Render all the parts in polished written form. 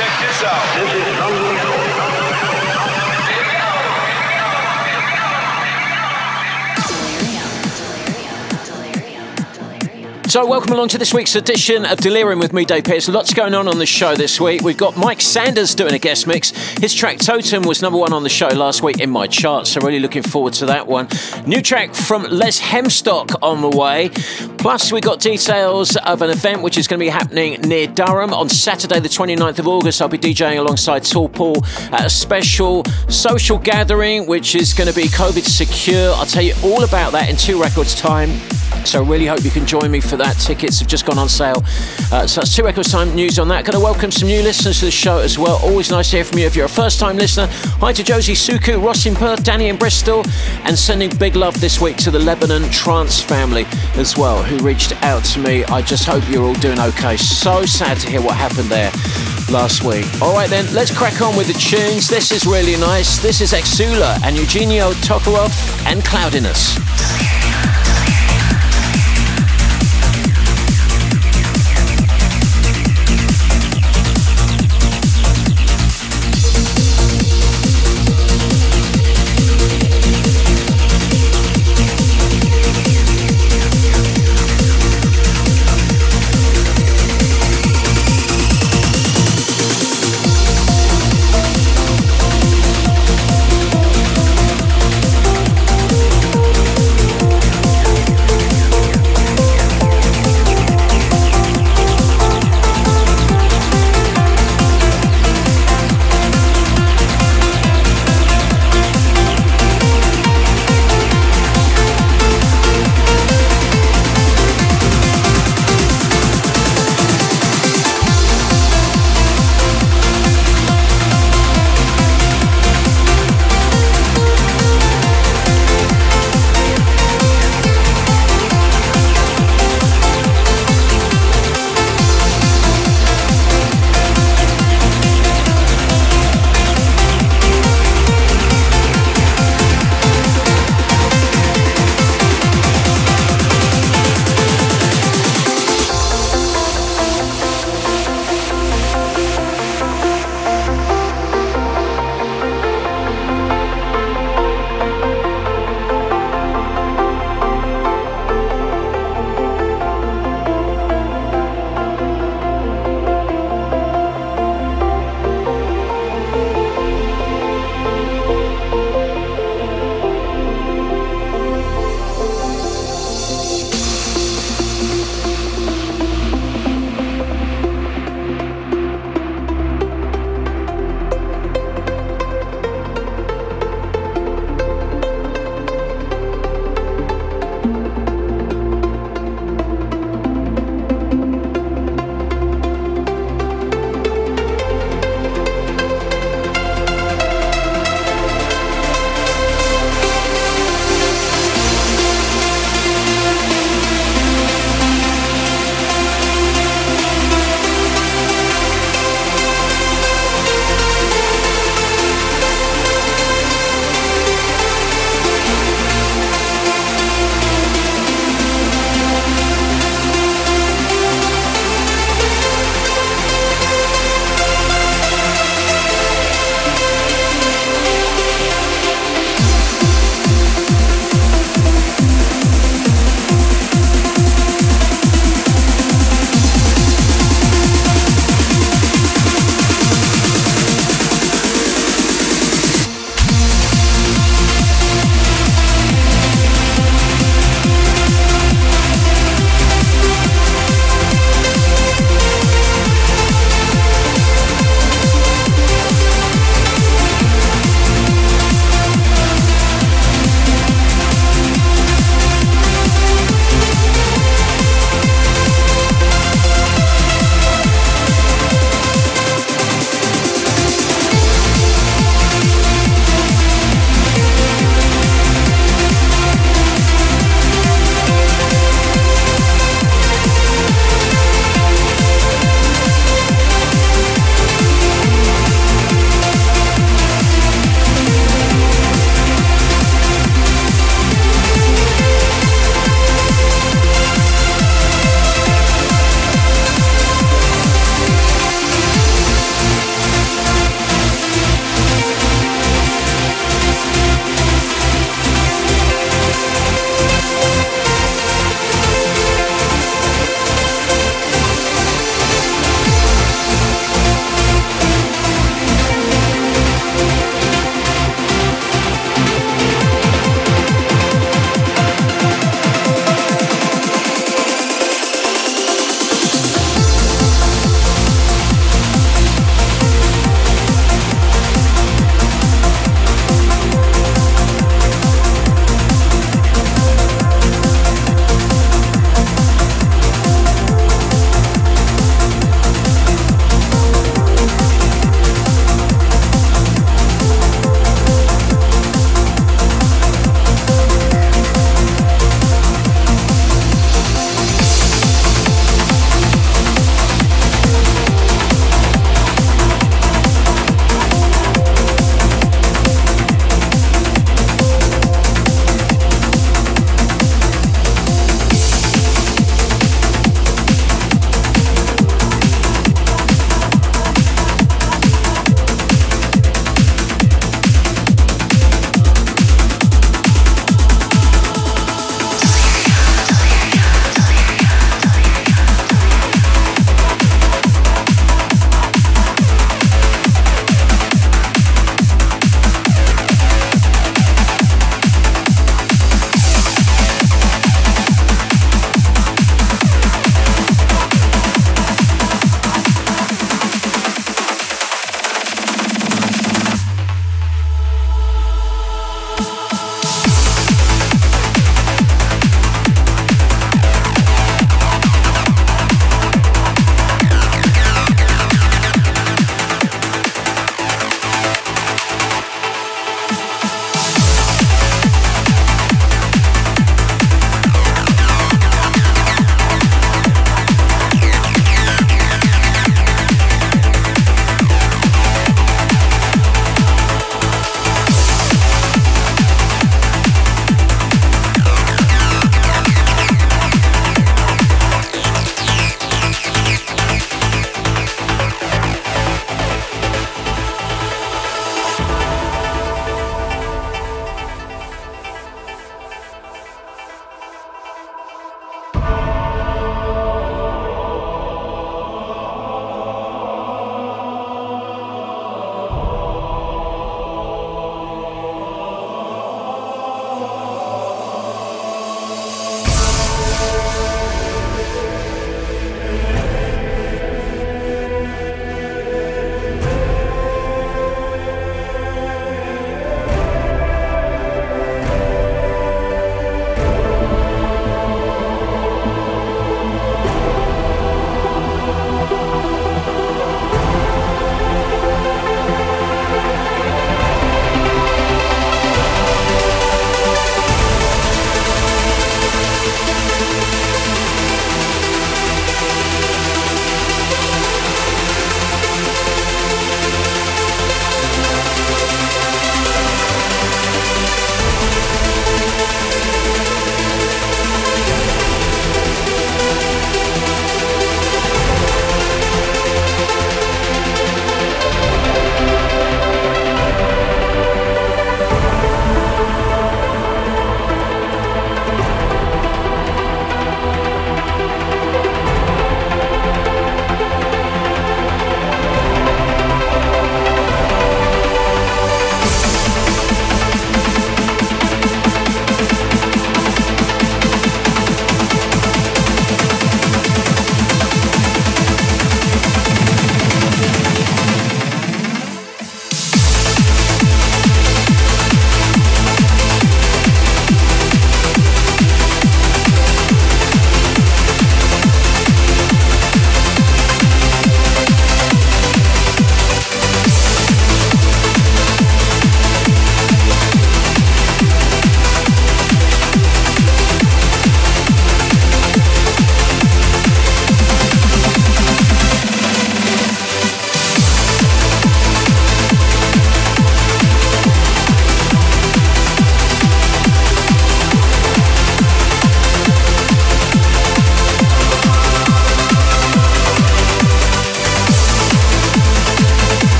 Check this out. This is So welcome along to this week's edition of Delirium with me, Dave Pearce. Lots going on the show this week. We've got Mike Sanders doing a guest mix. His track Totem was #1 on the show last week in my charts, so really looking forward to that one. New track from Les Hemstock on the way. Plus, we got details of an event which is going to be happening near Durham on Saturday the 29th of August. I'll be DJing alongside Tall Paul at a special social gathering which is going to be COVID secure. I'll tell you all about that in 2 records time. So I really hope you can join me for that. Tickets have just gone on sale. So that's 2 records time news on that. Going to welcome some new listeners to the show as well. Always nice to hear from you if you're a first time listener. Hi to Josie Suku, Ross in Perth, Danny in Bristol, and sending big love this week to the Lebanon Trance family as well, who reached out to me. I just hope you're all doing okay. So sad to hear what happened there last week. All right then, let's crack on with the tunes. This is really nice. This is Exula and Eugenio Tokarov and Cloudiness.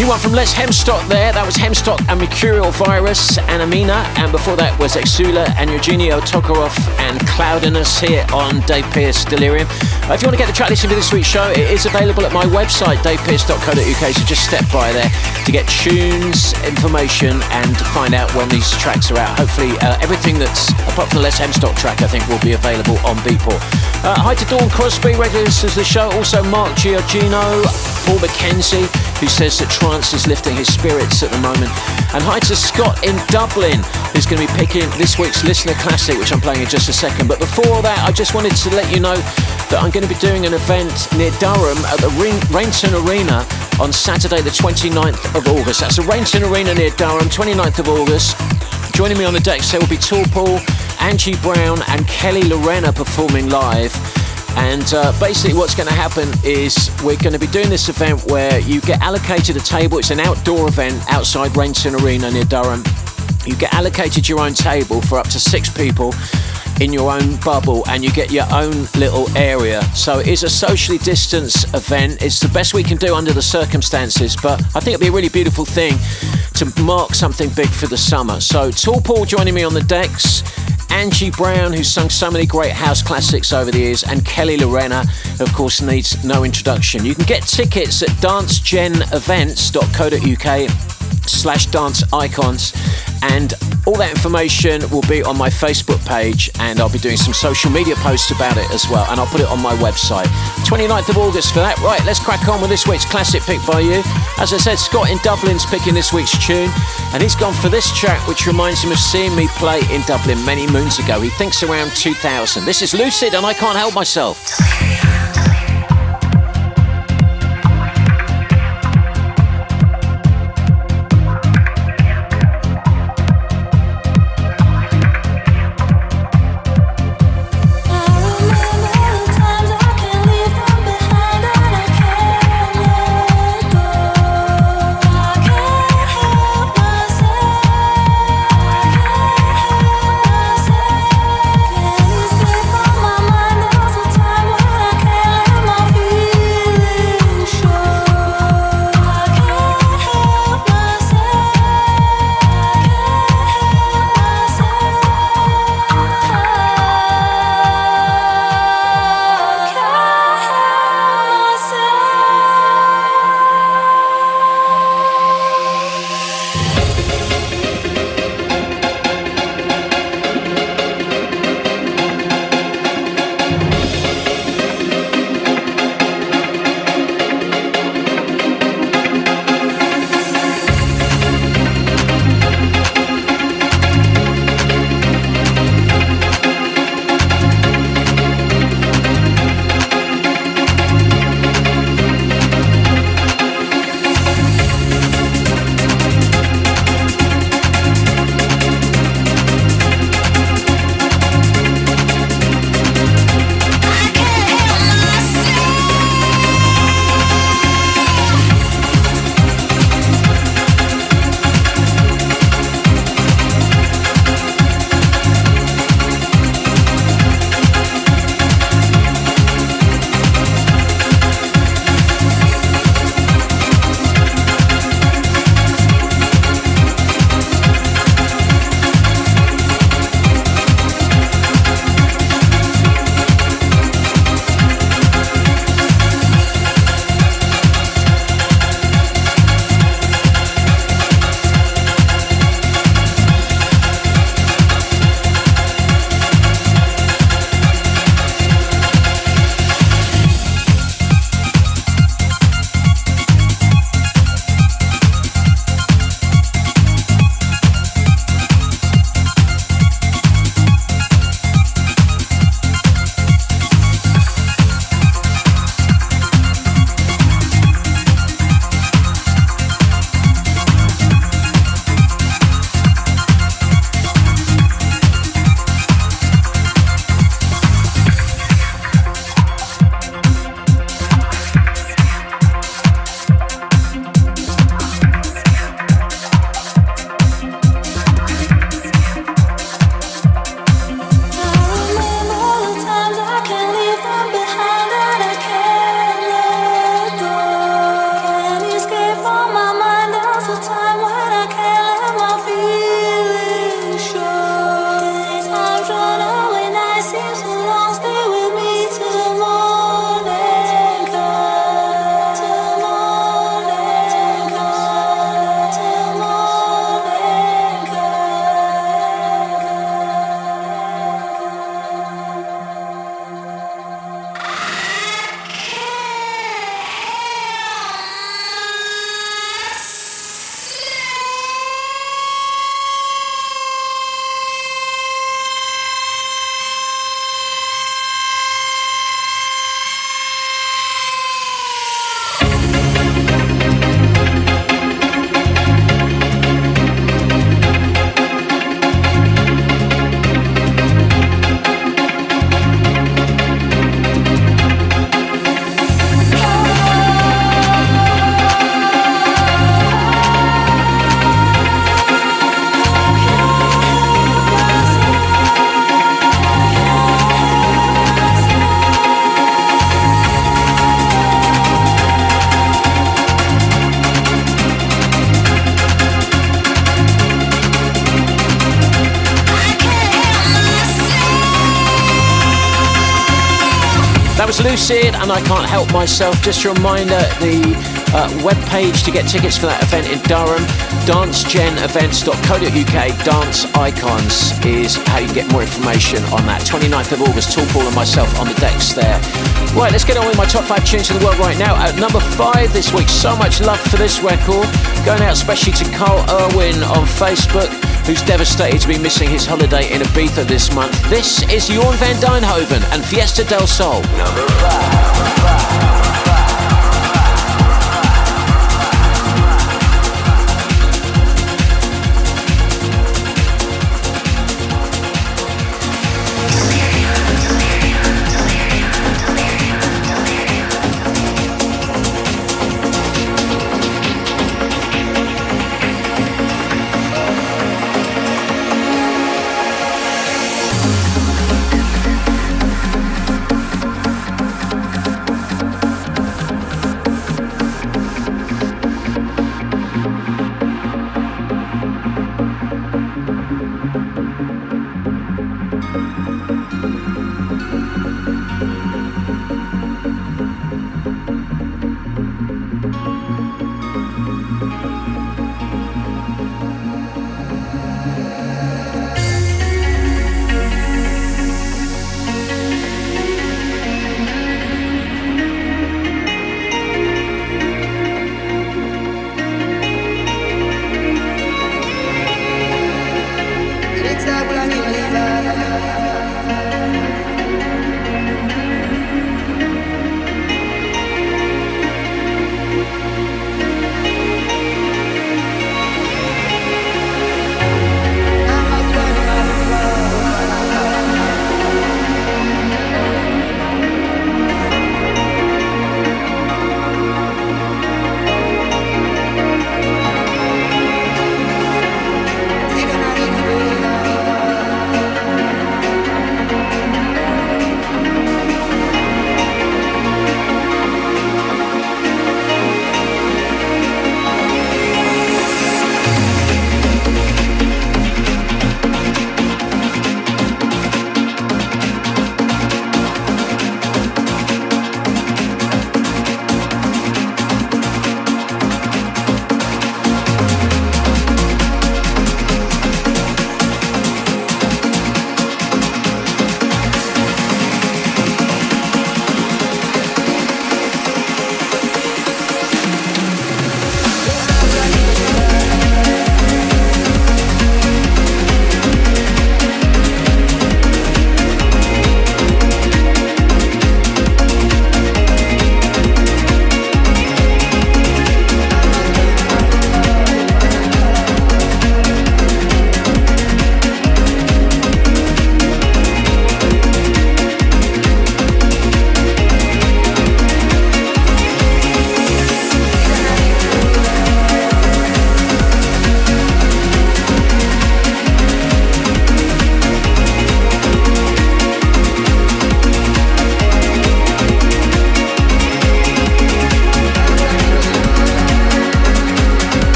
New one from Les Hemstock there. That was Hemstock and Mercurial Virus and Amina. And before that was Exula and Eugenio Tokarov and Cloudiness here on Dave Pearce Delirium. If you want to get the track listing for this week's show, it is available at my website, davepearce.co.uk. So just step by there to get tunes, information, and find out when these tracks are out. Hopefully, everything that's, apart from the Les Hemstock track, I think will be available on Beatport. Hi to Dawn Crosby, regulars of the show. Also, Mark Giorgino, Paul McKenzie, who says that trance is lifting his spirits at the moment. And hi to Scott in Dublin, who's going to be picking this week's Listener Classic, which I'm playing in just a second. But before that, I just wanted to let you know that I'm going to be doing an event near Durham at the Rainton Arena on Saturday the 29th of August. That's the Rainton Arena near Durham, 29th of August. Joining me on the decks, there will be Tall Paul, Angie Brown and Kelly Lorena performing live. And basically what's going to happen is we're going to be doing this event where you get allocated a table. It's an outdoor event outside Rainton Arena near Durham. You get allocated your own table for up to 6 people in your own bubble, and you get your own little area. So it is a socially distanced event. It's the best we can do under the circumstances, but I think it'll be a really beautiful thing to mark something big for the summer. So Tall Paul joining me on the decks, Angie Brown, who's sung so many great house classics over the years, and Kelly Lorena, of course, needs no introduction. You can get tickets at dancegenevents.co.uk/danceicons, and all that information will be on my Facebook page, and I'll be doing some social media posts about it as well, and I'll put it on my website. 29th of August for that. Right, let's crack on with this week's classic pick by you. As I said, Scott in Dublin's picking this week's tune, and he's gone for this track, which reminds him of seeing me play in Dublin many moons ago. He thinks around 2000. This is Lucid, and I Can't Help Myself. Can't was Lucid and I Can't Help Myself. Just a reminder, the webpage to get tickets for that event in Durham, dancegenevents.co.uk. Dance Icons is how you get more information on that. 29th of August, Tall Paul and myself on the decks there. Right, let's get on with my top 5 tunes in the world right now. At number 5 this week, so much love for this record. Going out especially to Carl Irwin on Facebook, who's devastated to be missing his holiday in Ibiza this month. This is Jorn van Deynhoven and Fiesta del Sol. Number 5.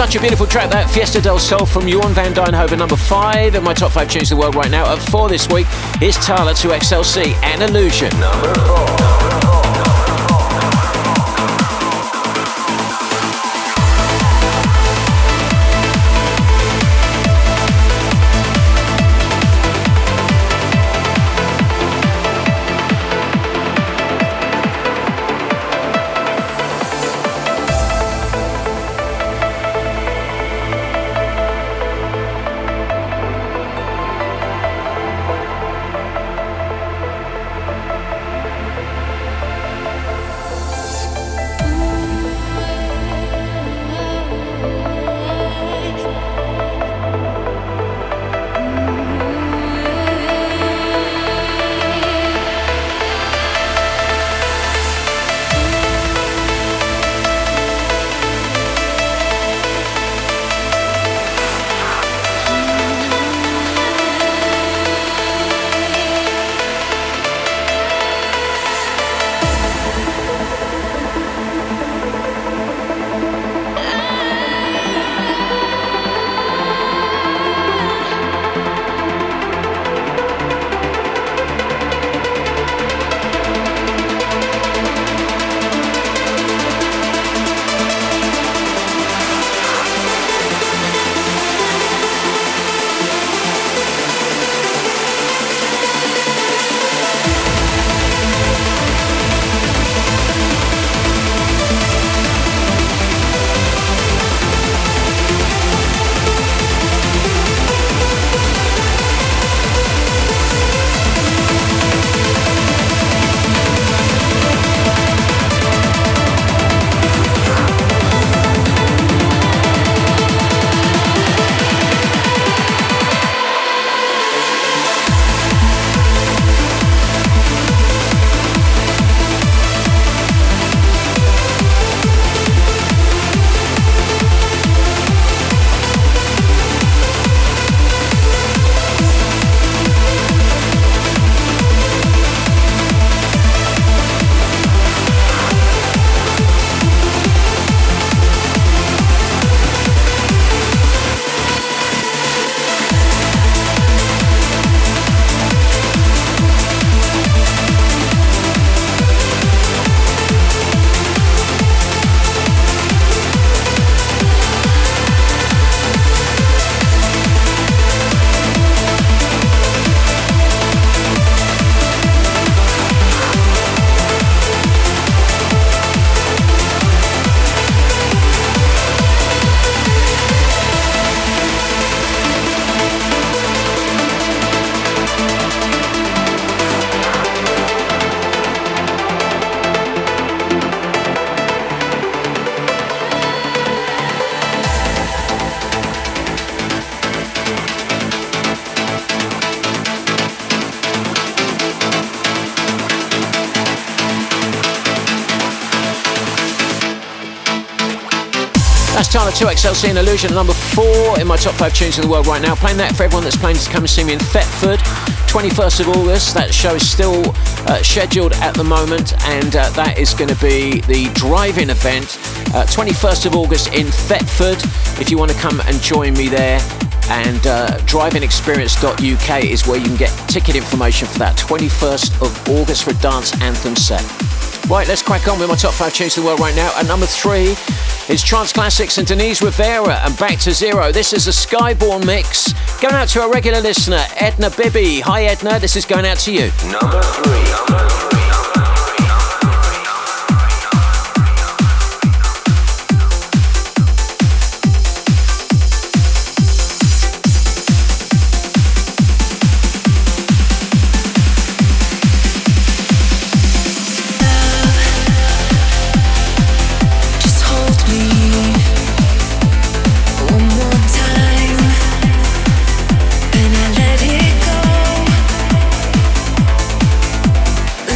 Such a beautiful track, that Fiesta del Sol from Jorn van Deynhoven, number 5 in my top 5 tunes of the world right now. At 4 this week, here's Talla 2XLC and Illusion. Number 4. That's Talla 2XLC and Illusion, number 4 in my top 5 tunes in the world right now. Playing that for everyone that's planning to come and see me in Thetford, 21st of August. That show is still scheduled at the moment, and that is going to be the drive-in event, 21st of August in Thetford. If you want to come and join me there, and driveinexperience.uk is where you can get ticket information for that, 21st of August for a dance anthem set. Right, let's crack on with my top 5 tunes in the world right now. At number 3 is Trance Classics and Denise Rivera and Back to Zero. This is a Skyborn mix going out to a regular listener, Edna Bibby. Hi Edna, this is going out to you. Number 3. Let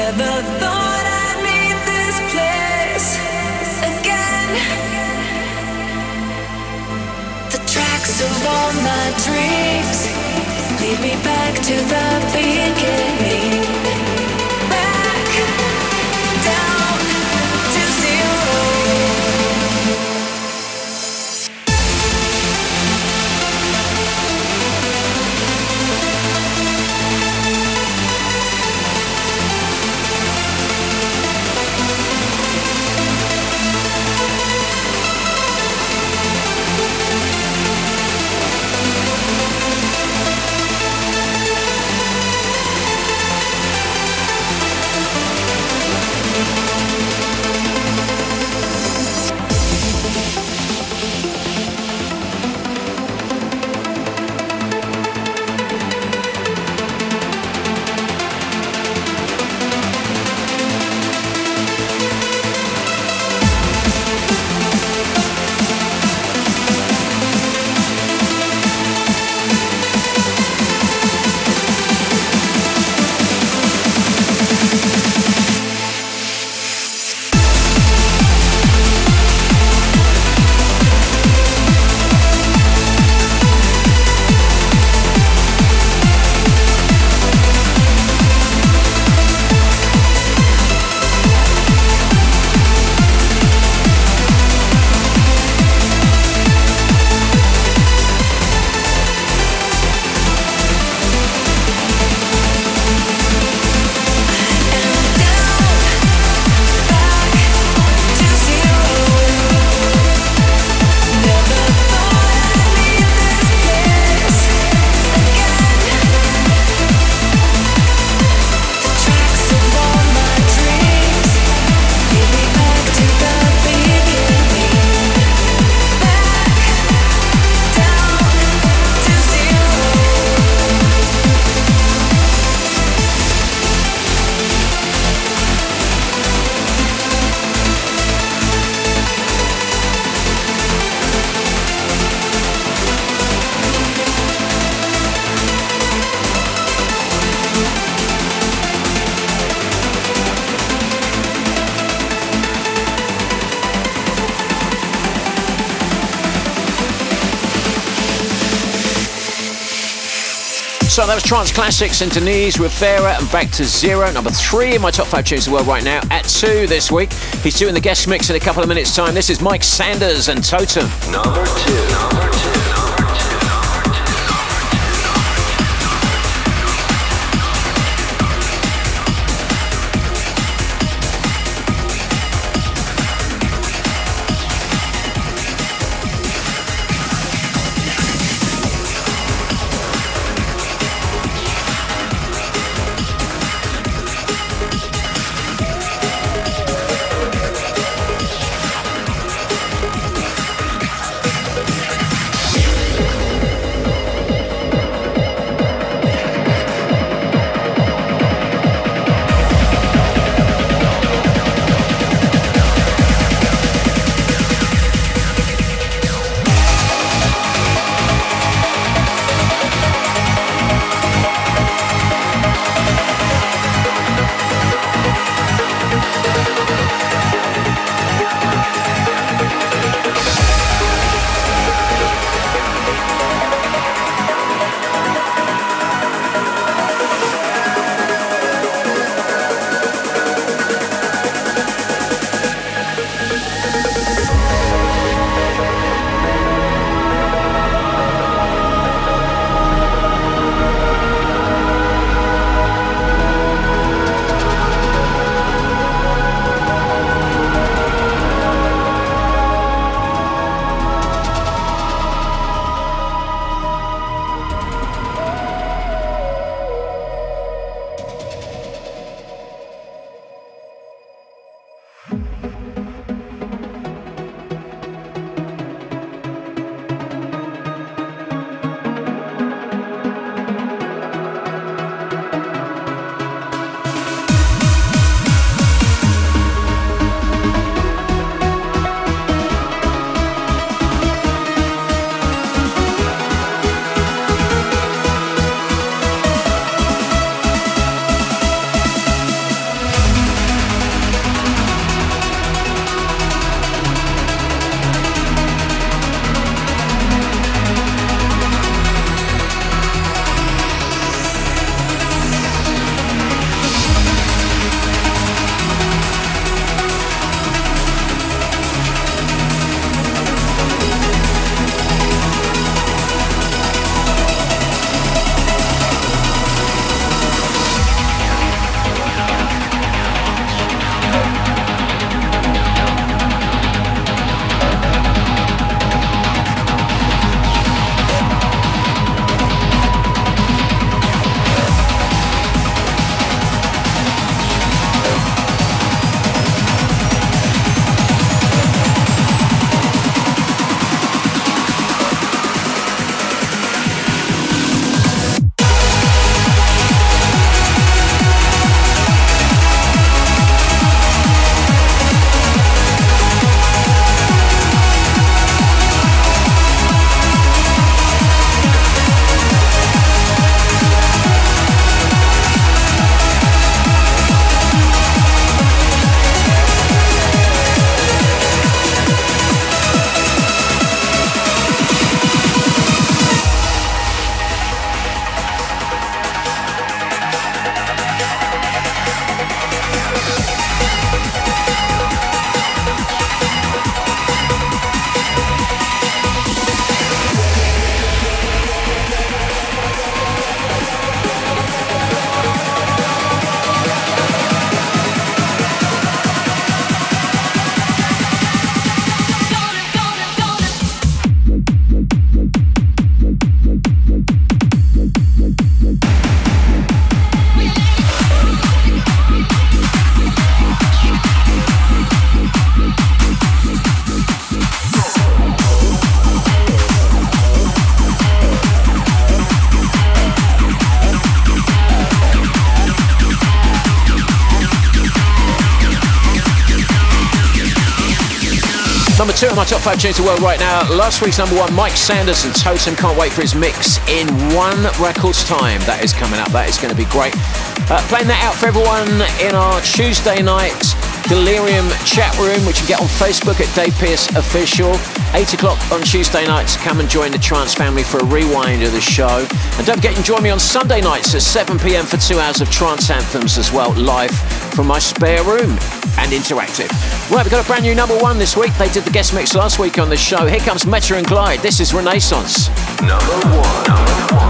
Never thought I'd meet this place again. The tracks of all my dreams lead me back to the beginning. Back down to zero. So that was Trance Classics and Denise Rivera and Back to Zero, number 3 in my top 5 tunes of the world right now. At 2 this week, he's doing the guest mix in a couple of minutes' time. This is Mike Sanders and Totem. Number 2. Number 2 of my top 5 tunes of the world right now. Last week's number 1, Mike Sanders and Totem. Can't wait for his mix in one record's time. That is coming up. That is going to be great. Playing that out for everyone in our Tuesday night Delirium chat room, which you can get on Facebook at Dave Pearce Official. 8 o'clock on Tuesday nights. Come and join the Trance family for a rewind of the show. And don't forget, you can join me on Sunday nights at 7 p.m. for 2 hours of trance anthems as well, live from my spare room and interactive. Right, we've got a brand new number 1 this week. They did the guest mix last week on the show. Here comes Meta and Glide. This is Renaissance. Number 1.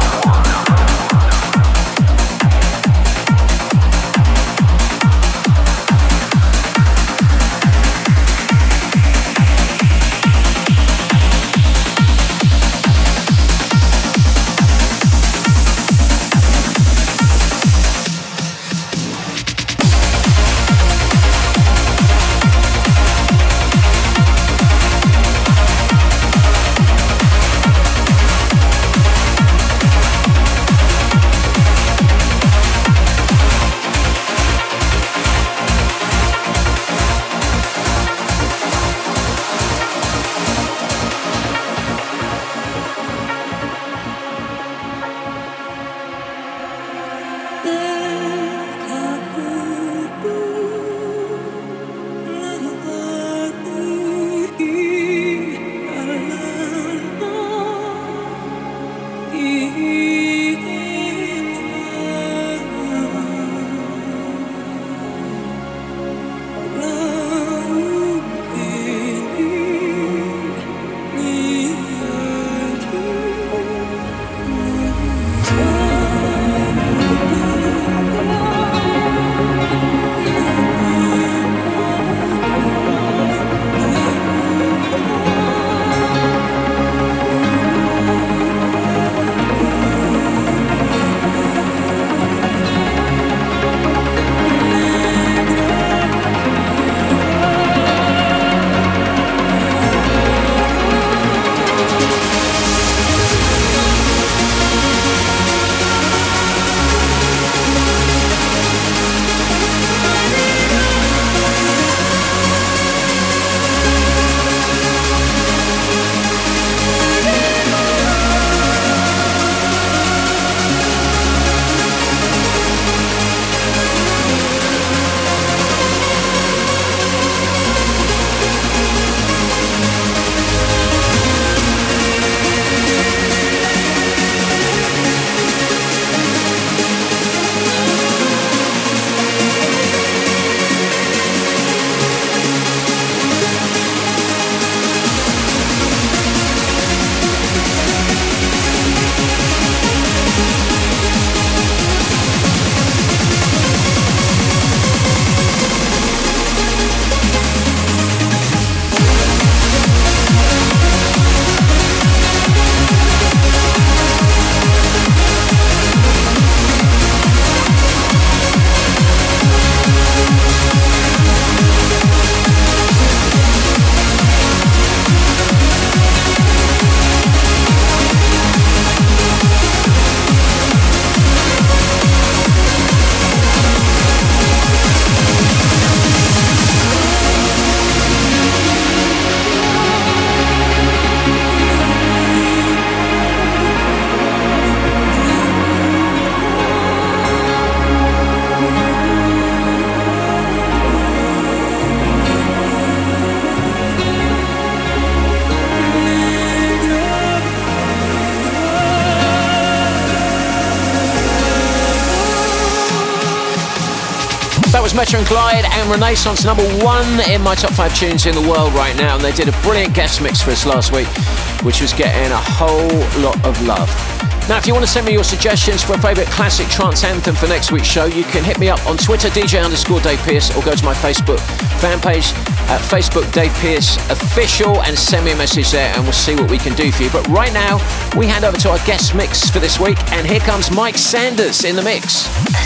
That was Metro and Glide and Renaissance, number 1 in my top 5 tunes in the world right now. And they did a brilliant guest mix for us last week, which was getting a whole lot of love. Now, if you want to send me your suggestions for a favourite classic trance anthem for next week's show, you can hit me up on Twitter, DJ_Dave Pearce, or go to my Facebook fan page at Facebook Dave Pearce Official and send me a message there and we'll see what we can do for you. But right now, we hand over to our guest mix for this week, and here comes Mike Sanders in the mix.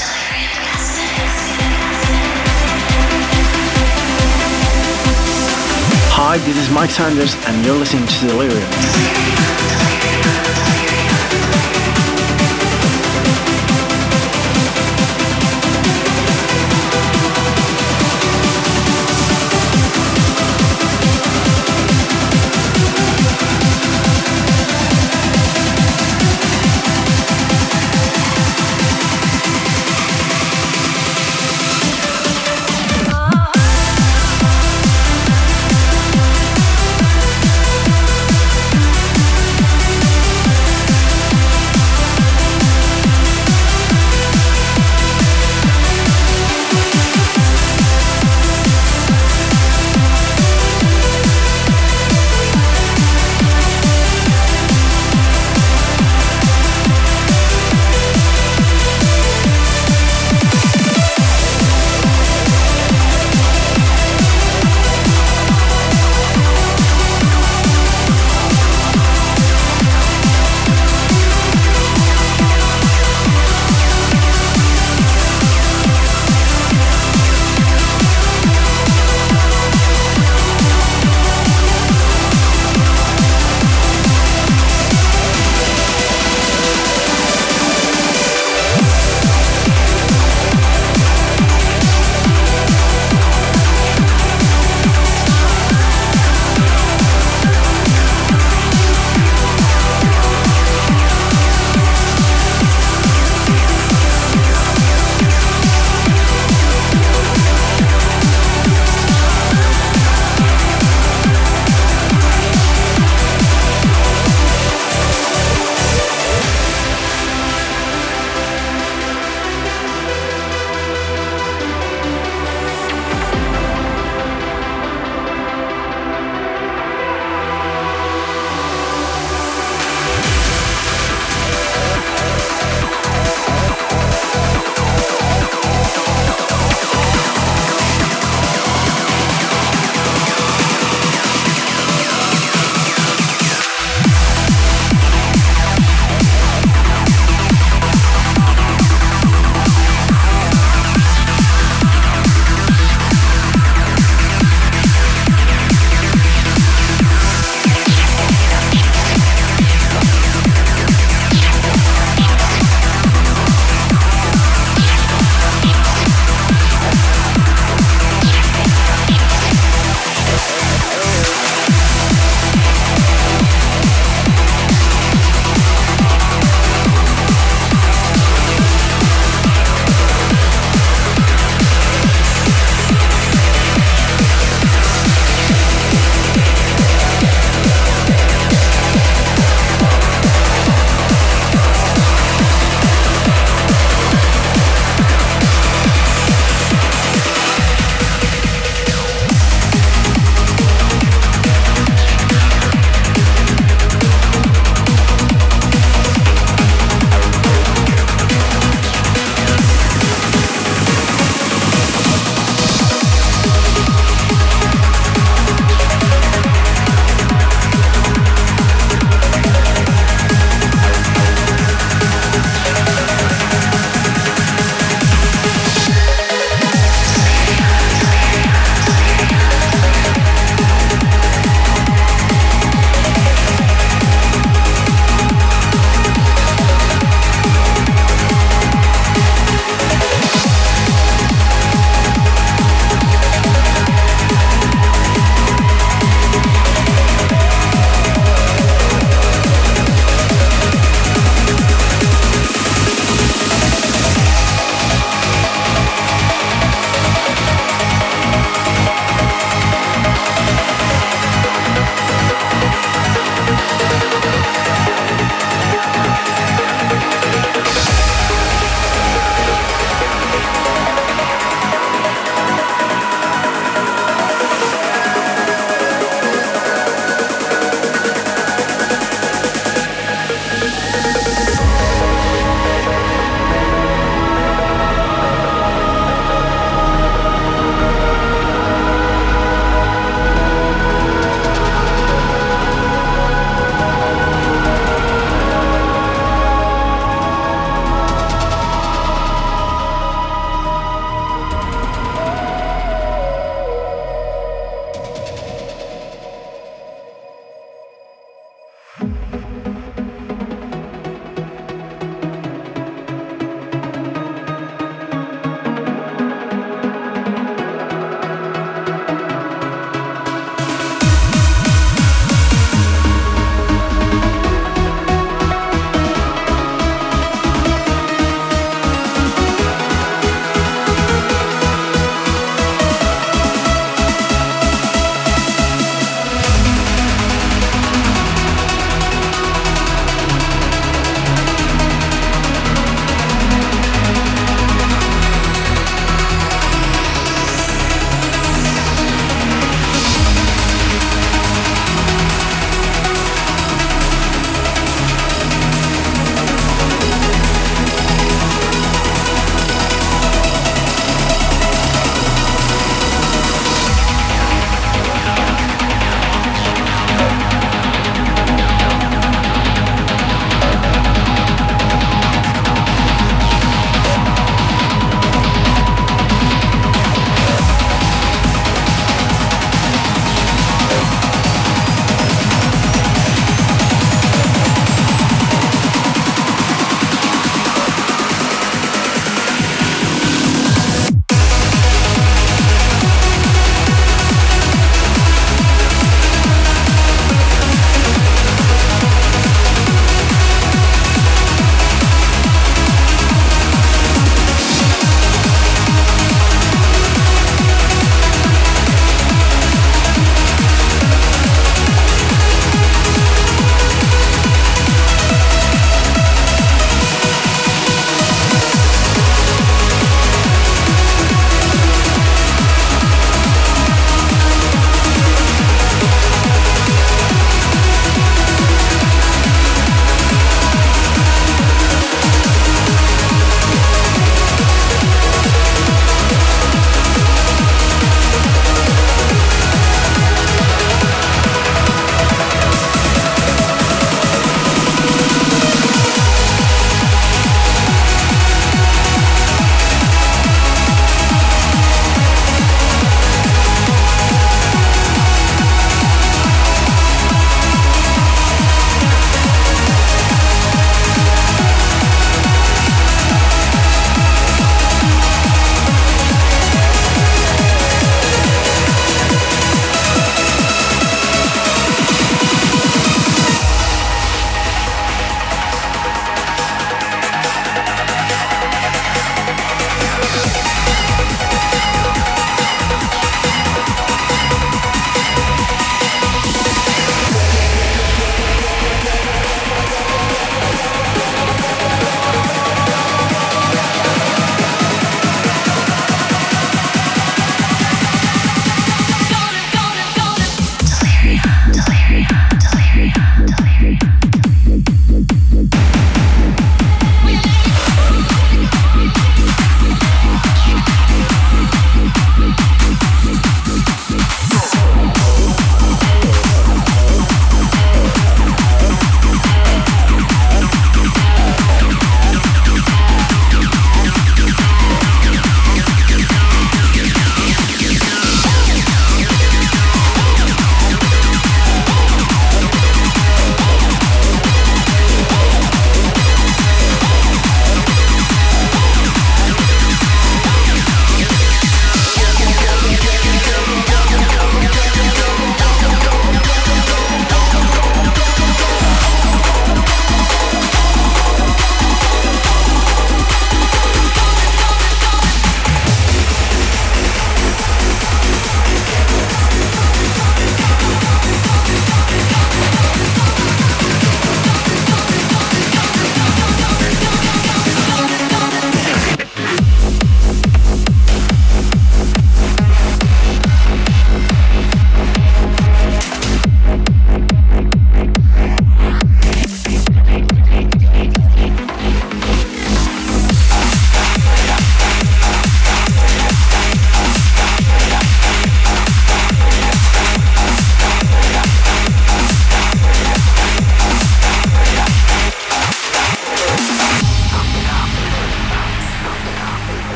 Hi, this is Mike Sanders and you're listening to Delirium.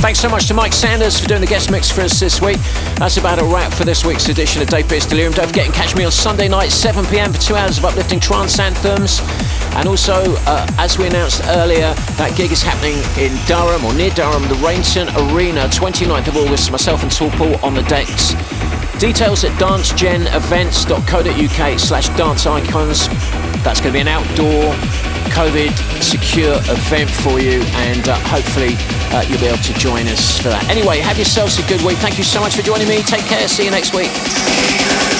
Thanks so much to Mike Sanders for doing the guest mix for us this week. That's about a wrap for this week's edition of Dave Pearce Delirium. Don't forget and catch me on Sunday night, 7 p.m. for 2 hours of uplifting trance anthems. And also, as we announced earlier, that gig is happening in Durham, or near Durham, the Rainton Arena, 29th of August. Myself and Tall Paul on the decks. Details at dancegenevents.co.uk/danceicons. That's going to be an outdoor, COVID-secure event for you, and hopefully you'll be able to join us for that. Anyway, have yourselves a good week. Thank you so much for joining me. Take care. See you next week.